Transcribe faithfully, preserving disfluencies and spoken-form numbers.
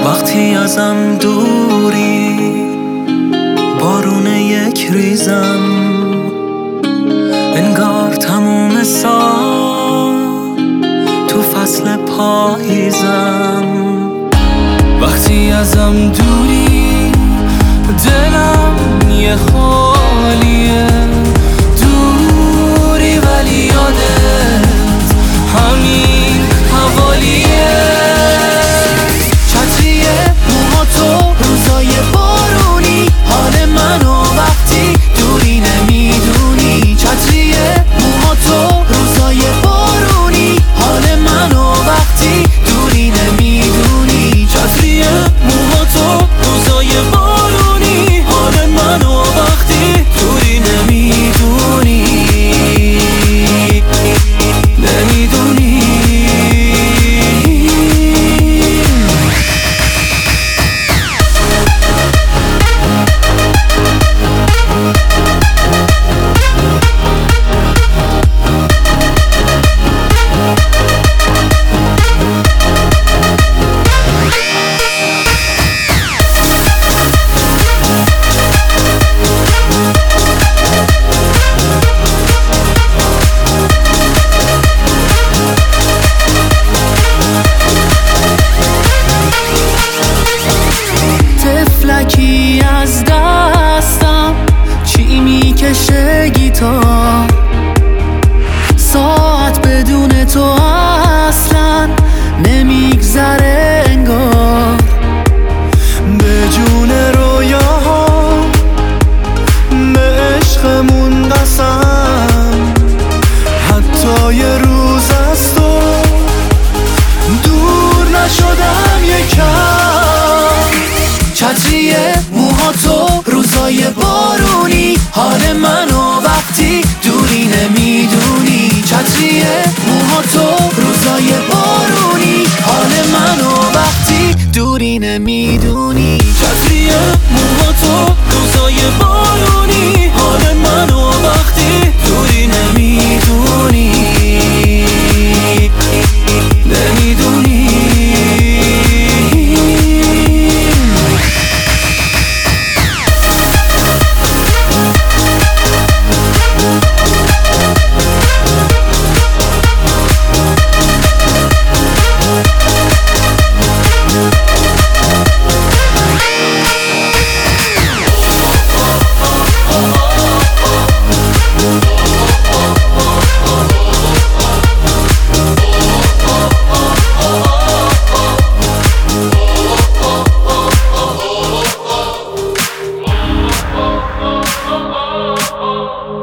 وقتی ازم دوری، بارون یک ریزم، انگار تموم سال تو فصل پاییزم. وقتی ازم دوری، دلم یه حالیه، دوری ولی یادت همین حوالیه. چتریه موها تو روزای بارونی، حال منو وقتی دوری نمیدونی. چتریه موها تو روزای بارونی، حال منو وقتی دوری نمیدونی. چتریه موها تو روزای بارونی، حال منو وقتی دوری نمیدونی. نمیدونی. کی از دستم چی میکشه گیتار، ساعت بدون تو اصلا نمیگذره انگار. به جون رویاها به عشقمون قسم، حتی یه روز از تو دور نشدم یکم. چتریه موها تو روزای بارونی، حال منو وقتی دوری نمیدونی. چتریه موها تو روزای بارونی، حال منو وقتی دوری نمیدونی. چتریه موها تو روزای بارونی، حال منو وقتی دوری نمیدونی. نمیدونی. Oh,